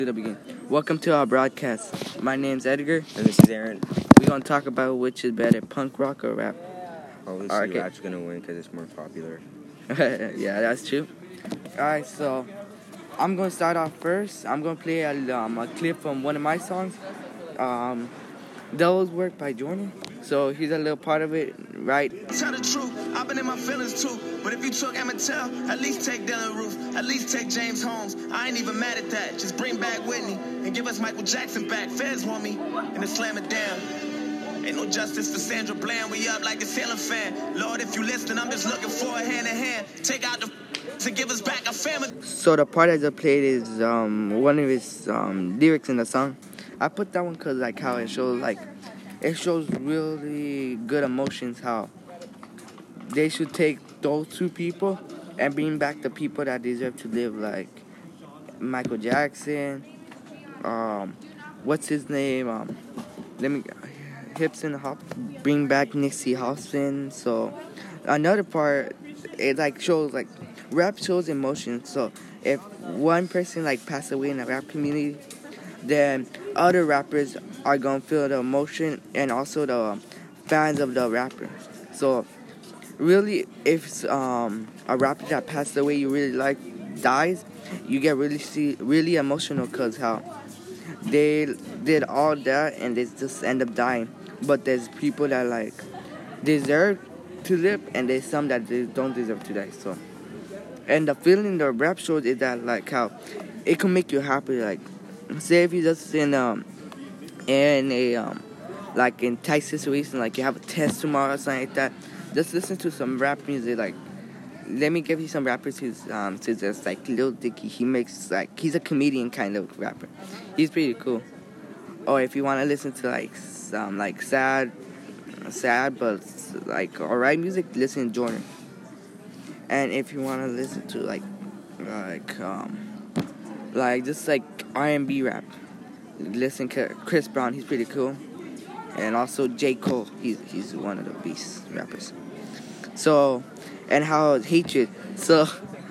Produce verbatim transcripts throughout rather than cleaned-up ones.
To the beginning. Welcome to our broadcast. My name's Edgar. And this is Aaron. We're going to talk about which is better, punk rock or rap. Obviously, Okay. rap's going to win because it's more popular. Yeah, that's true. Alright, so I'm going to start off first. I'm going to play a, um, a clip from one of my songs. Um, Devil's Work by Jordan. So here's a little part of it, right? Tell the truth, I've been in my feelings too. But if you took Emmett Till, at least take Dylan Roof, at least take James Holmes. I ain't even mad at that. Just bring back Whitney and give us Michael Jackson back. Feds want me and to slam it down. Ain't no justice for Sandra Bland. We up like a Sailor fan. Lord, if you listen, I'm just looking for a hand in hand. Take out the to give us back a family. So the part I just played is um, one of his um, lyrics in the song. I put that one because like how it shows like it shows really good emotions. How they should take those two people and bring back the people that deserve to live, like Michael Jackson. Um, what's his name? Um, let me Hips and Hop. Bring back Nipsey Hussle. So another part, it like shows like rap shows emotion. So if one person like passed away in the rap community, then other rappers are gonna feel the emotion and also the fans of the rapper. So really, if um, a rapper that passed away you really like dies, you get really see, really emotional because how they did all that and they just end up dying. But there's people that like deserve to live and there's some that they don't deserve to die. So, and the feeling the rap shows is that like how it can make you happy. Like say if you just in um in a um like in tight situation, like you have a test tomorrow or something like that, just listen to some rap music. Like let me give you some rappers who's um to just like Lil Dicky. He makes like he's a comedian kind of rapper. He's pretty cool. Or if you want to listen to like some like sad sad but like alright music, listen to Jordan. And if you want to listen to like like um like just like R and B rap, listen to Chris Brown. He's pretty cool. And also J. Cole. He's he's one of the beast rappers. So and how hatred. So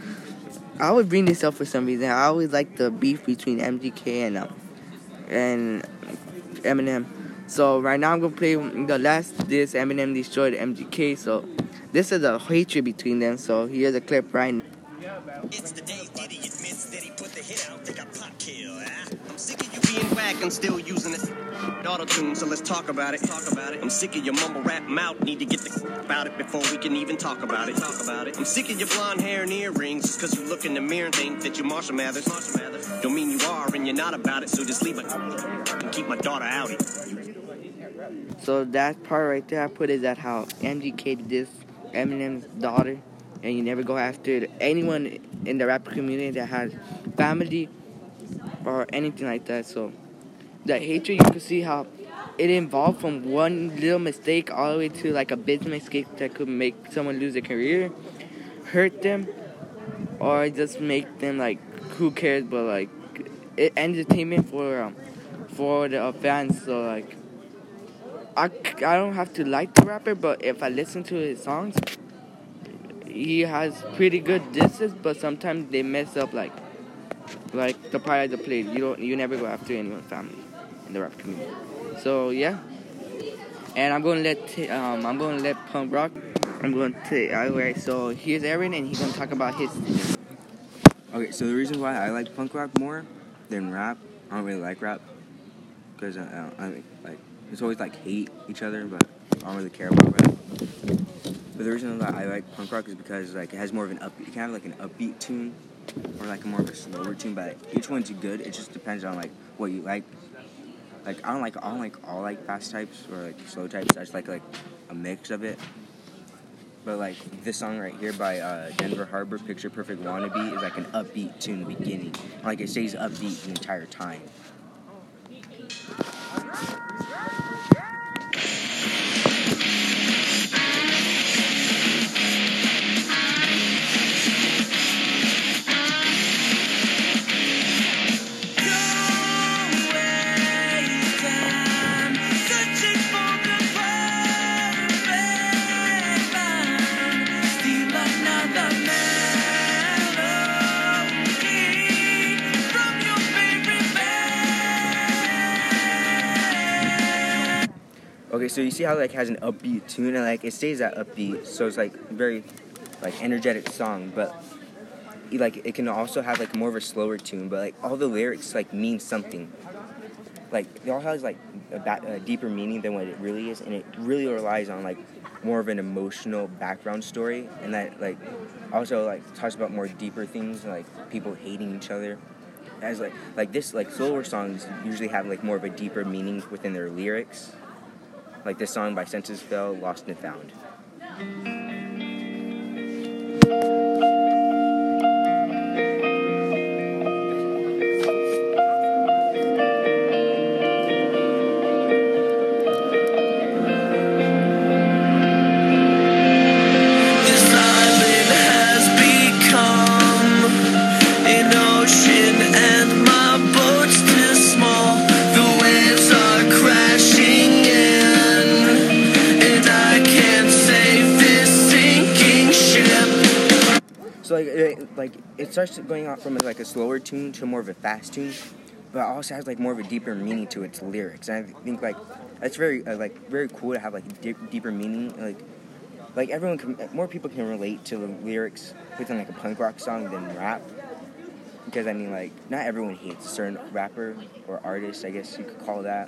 I would bring this up for some reason. I always like the beef between M G K and um and Eminem. So right now I'm gonna play the last diss Eminem destroyed M G K. So this is a hatred between them. So here's a clip right now. It's the day Diddy admits that he put the hit out, they got pop kill, eh? I'm sick of you being whack and still using it. Auto-tune, so let's talk about it. Talk about it. I'm sick of your mumble rap mouth. Need to get the about it before we can even talk about it. Talk about it. I'm sick of your blonde hair and earrings. Just cause you look in the mirror and think that you're Marshall Mathers. Marshall Mathers. Don't mean you are and you're not about it. So just leave it and keep my daughter outie. So that part right there I put is that how M G K dissed Eminem's daughter, and you never go after anyone in the rap community that has family or anything like that. So that hatred, you can see how it evolved from one little mistake all the way to like a big mistake that could make someone lose their career, hurt them, or just make them like who cares. But like it entertainment for um, for the uh, fans. So like I, I don't have to like the rapper, but if I listen to his songs, he has pretty good disses, but sometimes they mess up like like the part I just played. You don't you never go after anyone's family in the rap community. So yeah, and I'm gonna let t- um I'm gonna let punk rock. I'm going to alright. So here's Aaron, and he's gonna talk about his. Okay, so the reason why I like punk rock more than rap, I don't really like rap because I, I, don't, I don't, like it's always like hate each other, but I don't really care about rap. But the reason that I like punk rock is because like it has more of an upbeat, it can have like an upbeat tune or like a more of a slower tune, but each one's good. It just depends on like what you like. Like I don't like I don't like all like fast types or like slow types. I just like like a mix of it. But like this song right here by uh, Denver Harbor, Picture Perfect Wannabe, is like an upbeat tune in the beginning. Like it stays upbeat the entire time. From your favorite band. Okay, so you see how like has an upbeat tune and like it stays that upbeat, so it's like very like energetic song, but like it can also have like more of a slower tune, but like all the lyrics like mean something. Like they all have like a, ba- a deeper meaning than what it really is, and it really relies on like more of an emotional background story, and that like also like talks about more deeper things like people hating each other. As like like this like slower songs usually have like more of a deeper meaning within their lyrics. Like this song by Senses Fail, Lost and Found. So like it, like it starts going out from like a slower tune to more of a fast tune, but it also has like more of a deeper meaning to its lyrics. And I think like that's very uh, like very cool to have like a deep, deeper meaning. Like like everyone can, more people can relate to the lyrics within like a punk rock song than rap. Because I mean like not everyone hates a certain rapper or artist, I guess you could call that.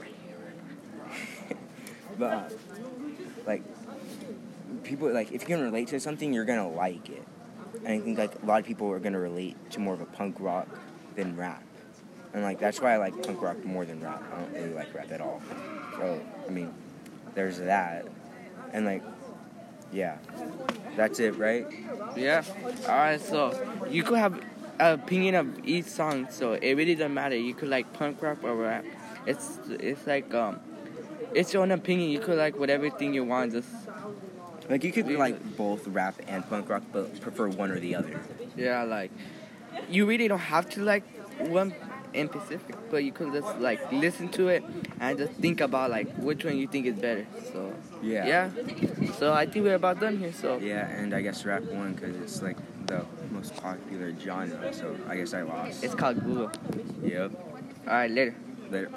But uh, like people like if you can relate to something, you're gonna like it. And I think like a lot of people are gonna relate to more of a punk rock than rap, and like that's why I like punk rock more than rap. I don't really like rap at all. So I mean, there's that, and like, yeah, that's it, right? Yeah. Alright, so you could have an opinion of each song, so it really doesn't matter. You could like punk rock or rap. It's it's like um, it's your own opinion. You could like whatever thing you want. Just Like you could like both rap and punk rock, but prefer one or the other. yeah, like you really don't have to like one in specific, but you could just like listen to it and just think about like which one you think is better. So Yeah. yeah. So I think we're about done here. So Yeah, and I guess rap won because it's like the most popular genre. So I guess I lost. it's called Google. Yep. All right, later. Later.